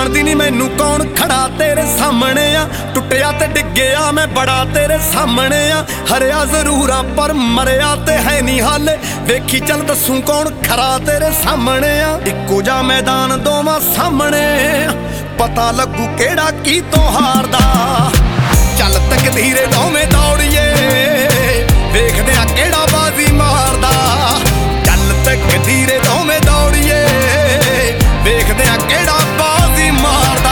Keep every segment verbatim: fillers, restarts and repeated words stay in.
ਜਾਣਦੀ नहीं मैनू कौन खड़ा तेरे सामने आ। टुटिया ते डिग्गिया मैं बड़ा तेरे सामने आ। हरिया जरूर आ पर मरिया ते है नहीं हाले। वेखी चल दसूं कौन खरा तेरे सामने आ। इक्को जा मैदान दोवां सामने पता लगू केड़ा की तो हारदा। चल तकदीरे दोवें दौड़िए वेखदे आ केड़ा बाजी मारदा। चल तकदीरे दोवें दौड़िए वेखदे आ केड़ा बाजी मारदा।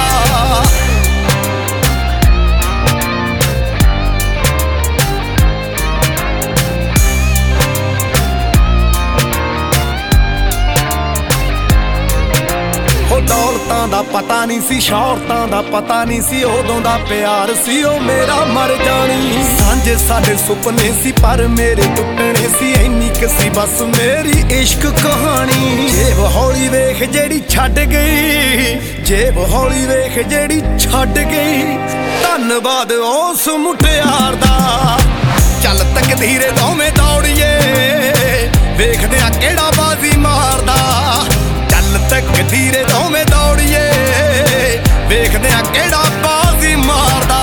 दौलतां दा पता नहीं सी शौहरतां दा पता नहीं सी उदों दा प्यार सी ओ मेरा मर जानी। सांझे साडे सुपने सी पर मेरे टुटने सी इन्नी क सी बस मेरी इश्क कहानी। जेब हौली वेख जेड़ी छड्ड गई जेब हौली वेख जेड़ी छड्ड गई। धन्नवाद उस मुटियार दा। चल तकदीरे दोवें दौड़िए वेखदे आ केड़ा बाजी मारदा। चल तकदीरे दोवें दौड़िए वेखदे आ केड़ा बाजी मारदा।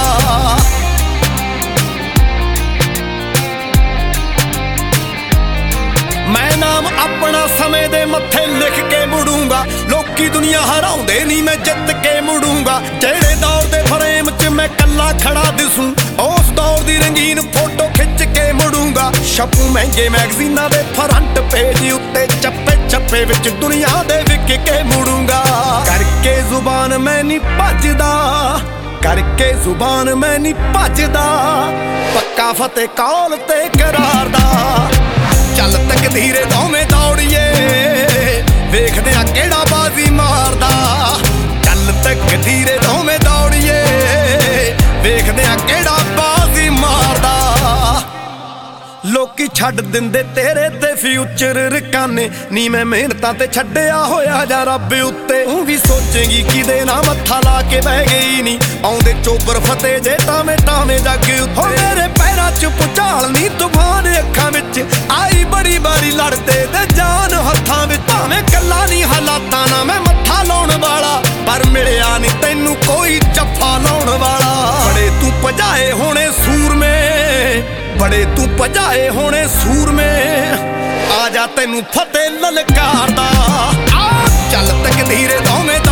मैं नाम अपना समय दे मत्थे लिख के मुड़ूंगा। लोकी दुनिया हराउंदे नहीं मैं जित के मुड़ूंगा। जेड़े दौर दे फ्रेम च मैं कल्ला खड़ा दिसूं उस दौर दी रंगीन फोटो खिच के मुड़ूंगा। छपू महंगे मैगजीनां दे फ्रंट पेज उत्ते चप्पे चप्पे विच दुनिया दे विक के मुड़ूंगा। करके जुबान मैं नहीं भजदा करके जुबान मैं नहीं भजदा। पक्का फतेह कौल ते करार दा। चल तकदीरे दोवें दौड़िए वेखदे आ केड़ा बाजी मारदा। चल तकदीरे दोवें दौड़िए वेखदे आ केड़ा बाजी मारदा। लोकी छड्ड दिंदे तेरे ते फ्यूचर रकाने नी मैं मेहनतां ते छड्डिया होया जा रब उत्ते। तूं भी सोचेंगी किदे ना मत्था ला के बह गई नी आउंदे चोबर फतेह जे टावें टावें जग उत्ते। मेरे पैरां च भुचाल नी तूफान अखां विच आई बड़ी बारी लड़दे ते जान हत्थां विच। भावें कल्ला नी हालातां ना मैं मत्था लाउण वाला पर मिलिया नी तैनू कोई जफ्फा लाउण वाला। बड़े तू भजाए होणे सूरमे बड़े तू भजाए होणे सूरमे आजा तैनू फतेह ललकारदा। चल तकदीरे दोवें